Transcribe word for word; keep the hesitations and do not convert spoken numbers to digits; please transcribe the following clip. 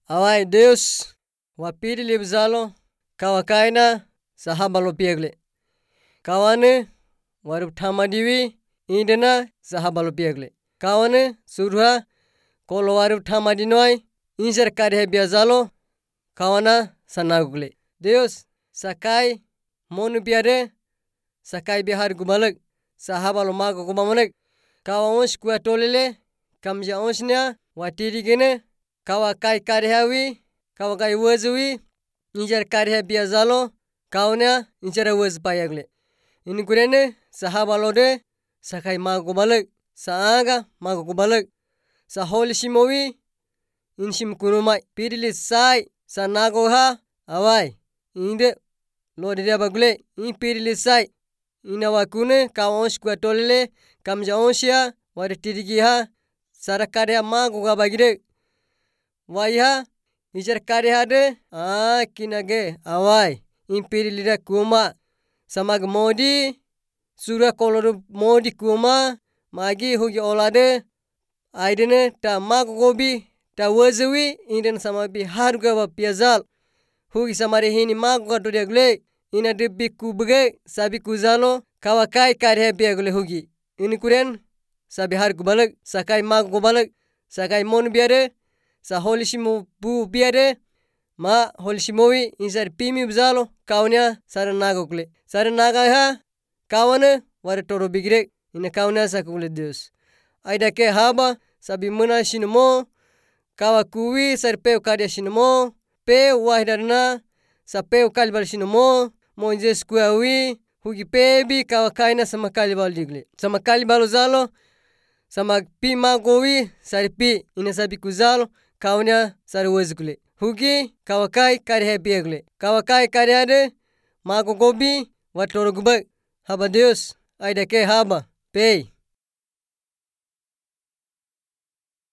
Awai Deus wapiri libzalo kawakaina sahabalo piegle. Kawane warup thamadiwi indena sahabalo piegle. Kawane surha kolo warup thamadinoi injar karhe biazalo kawana sanagugle. Deus sakai monu piare sakai bihar gubalek sahabalo mago gubamonek kawa ons kuya tolele kamja onsnya watiri gene kawa kai karhawi kawa kai wazwi injar karhe biazalo kawnya injar waz payagle. Ini kurene sahabalo de sakai mago gubalek saaga mago gubalek sa holy simowi insim kunumai pirili sai sanago ha awai inde lode dia bagle in pirili sai ina wakune kawa ons kuya tolele kamja onsya wari tirigi ha sarakare mago gabagire waiha ijar kare hade a kinage awai in pirilira kuma samag modi sura koloru modi kuma magi hugi olade aidene ta mago gobi ta wazwi inden samabi harga wa piazal hugi samari hini mago gadoregle ina debbi kubge sabi kuzalo kawakai karhe biagle hugi ini kuren sabi har gubalek sakai mago gubalek sakai mon biare sa holisimu bu biare ma holisimowi insar pimi bzalo kawnya sara nagokle sara naga ha kawane ware toro bigre ina kawnya sakule Deus aida ke haba sabi mena sinmo kawa kuwi sarpe kadia sinmo pe wahdarna sape kalbal sinmo monjes kuawi hugi pebi kawa kaina sama kalbal digle sama kalbal zalo sama pima gowi sarpi ina sabi kuzalo kawnya sar wazkule hugi kawakai karhe biegle kawakai karhade mago gobi watoro gubak haba Deus aida ke haba pei